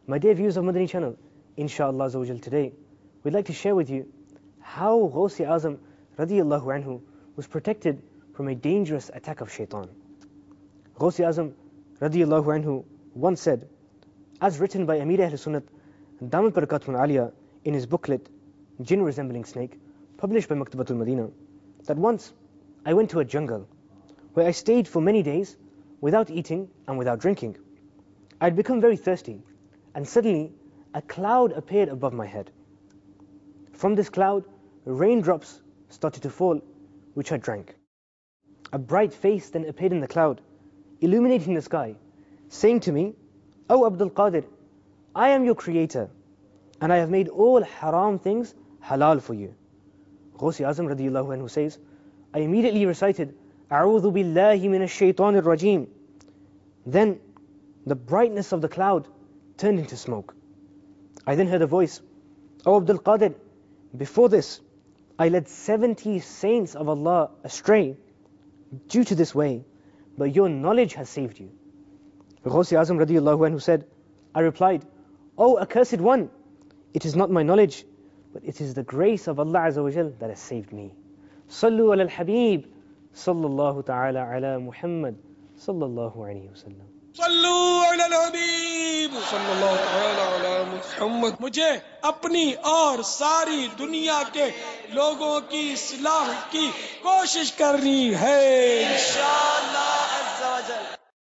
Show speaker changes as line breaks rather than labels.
My dear viewers of Madani channel, inshaAllah today, we'd like to share with you how Ghaus Azam radiyallahu anhu was protected from a dangerous attack of shaitan. Ghaus Azam radiyallahu anhu once said, as written by Amir Ahl Sunnat Damat Barakatun Aliyah in his booklet, Jinn Resembling Snake, published by Maktabatul Madina, that once I went to a jungle where I stayed for many days without eating and without drinking. I had become very thirsty, and suddenly a cloud appeared above my head. From this cloud, raindrops started to fall, which I drank. A bright face then appeared in the cloud, illuminating the sky, saying to me, "O Abdul Qadir, I am your creator, and I have made all haram things halal for you." Ghaus Azam radiyallahu anhu says, I immediately recited, "A'udhu billahi minash shaitanir rajim." Then the brightness of the cloud turned into smoke. I then heard a voice, "O Abdul Qadir, before this, I led 70 saints of Allah astray due to this way, but your knowledge has saved you." Ghaus Azam radiyallahu anhu said, I replied, "O accursed one, it is not my knowledge, but it is the grace of Allah Azza wa Jal that has saved me. Sallu ala al-Habib, sallallahu ta'ala ala Muhammad, sallallahu alayhi wa sallam."
Sallu अलल हबीब सल्लल्लाहु तआला अला मुहम्मद। मुझे अपनी और सारी दुनिया के लोगों की इस्लाह की कोशिश करनी है इंशाअल्लाह अज़्ज़ा वजल।